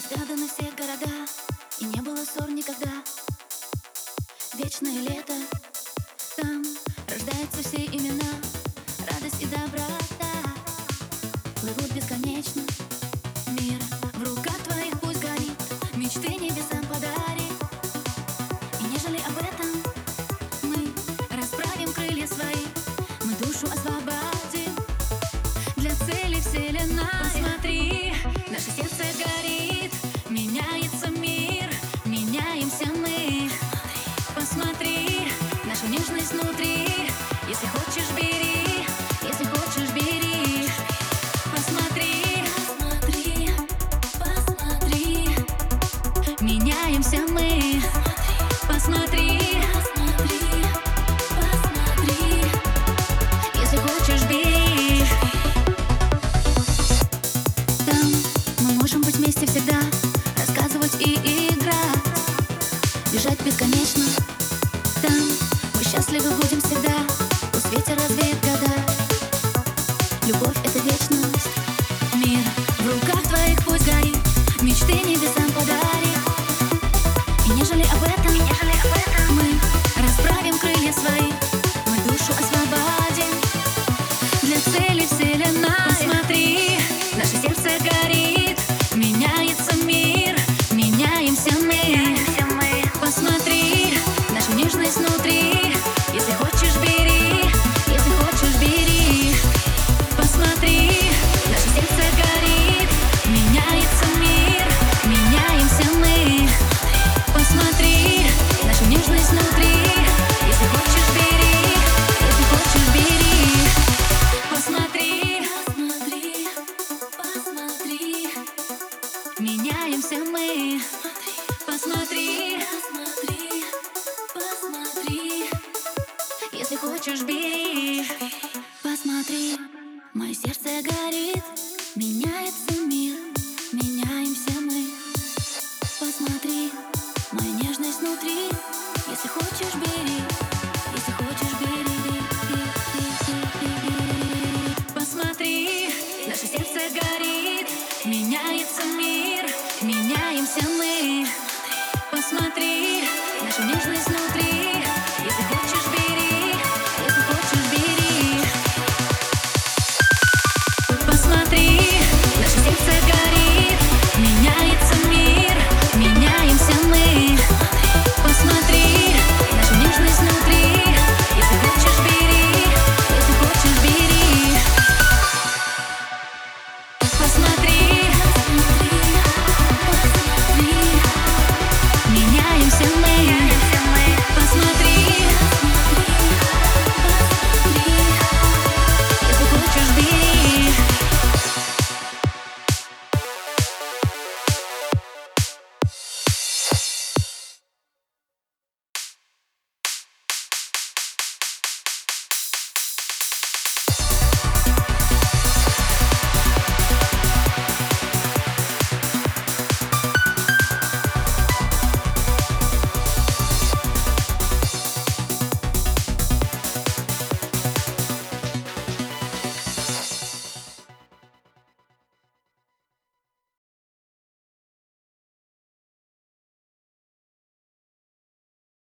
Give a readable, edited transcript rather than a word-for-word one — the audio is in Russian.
взгляды на все города, и не было ссор никогда. Вечное лето, там рождаются все имена, радость и доброта плывут бесконечно. Мир в руках твоих пусть горит, мечты небесам подари. И нежели об этом мы расправим крылья свои, мы душу освободим для цели вселенной. Посмотри, наше сердце горит, меняется мир, меняемся мы. Посмотри, нашу нежность внутри, если хочешь бери, если хочешь бери. Посмотри, посмотри, посмотри, меняемся мы. Посмотри, посмотри, посмотри, если хочешь бери. Там мы можем быть вместе всегда, рассказывать и играть, бежать бесконечно. Там мы счастливы будем всегда, пусть ветер развеет года. Любовь — это вечность. Мир в руках твоих пусть горит, мечты небесам подари. И нежели об этом мы расправим крылья свои, мы душу освободим для цели вселенной. Посмотри, наше сердце горит, меняется мир, меняемся мы. Посмотри, нашу нежность внутри, если хочешь бери, если хочешь бери. Посмотри, наше сердце горит, меняется мир, меняемся мы. Посмотри, нашу нежность внутри, если хочешь бери, если хочешь бери. Посмотри, посмотри, посмотри, меняемся мы. Посмотри, посмотри, посмотри, если хочешь бери. Посмотри, мое сердце горит, меняется мир, меняемся мы. Посмотри, моя нежность внутри, если хочешь бери, если хочешь бери. Посмотри, наше сердце горит.